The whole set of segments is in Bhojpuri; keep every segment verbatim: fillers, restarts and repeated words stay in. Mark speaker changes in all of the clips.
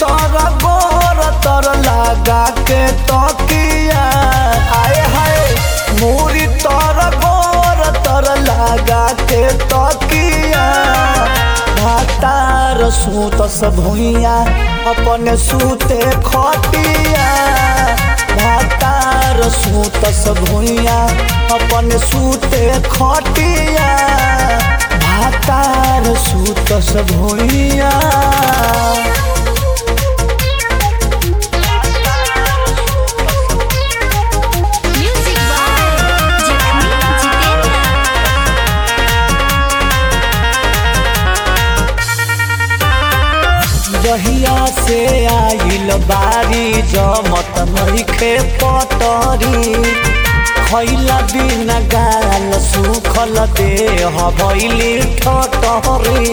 Speaker 1: तर गोर तर लगा के तकिया आए हाय मोरी तर गोर तर लगा के तकिया भातार सूतस भुइया अपने सूते खटिया भातार सूतस भुइया अपने सूते खटिया भातार सूतस भुइया जहिया से आइल बारी जमत नइखे पटरी खैला बिना गाल सुखल देह भइली ठटरी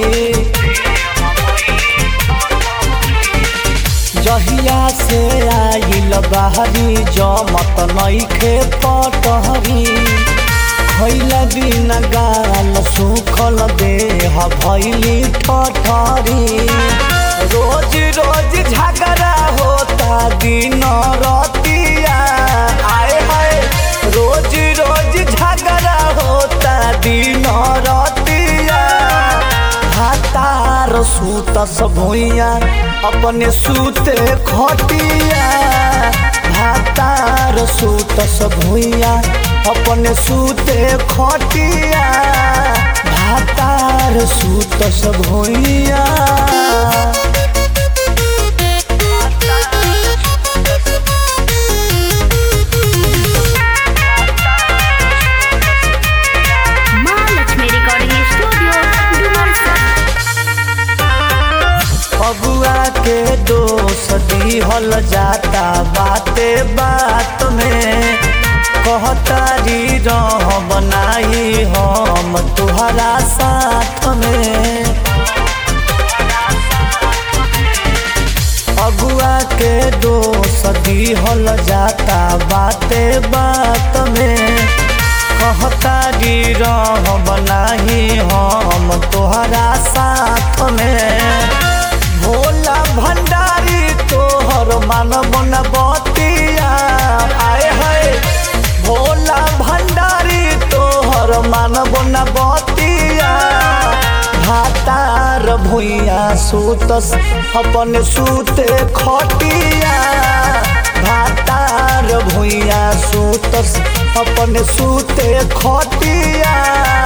Speaker 1: जहिया से आइल बारी जमत नइखे पटरी खैला बिना गाल सुखल देह भइली ठटरी रोज रोज झगड़ा होता दिन रतिया आए हाय रोज रोज झगड़ा होता दिन रतिया भातार सूतस भुइया अपने सूते खटिया भातार सूतस भुइया अपने सूते खटिया भातार सूतस भुइया अगुआ के दोष दिहल जाता बाते बात में कहतारी रह बनाई हम तुहरा साथ में अगुआ के दोष दिहल जाता बाते बात में कहतारी रह बनाई हम तुहरा साथ में भोला भंडारी तोहर मानव न बतिया आए हाय भोला भंडारी तोहर मानव न बतिया भातार भुइया सूतस अपने सूते खटिया भातार भुइया सूतस अपने सूते खटिया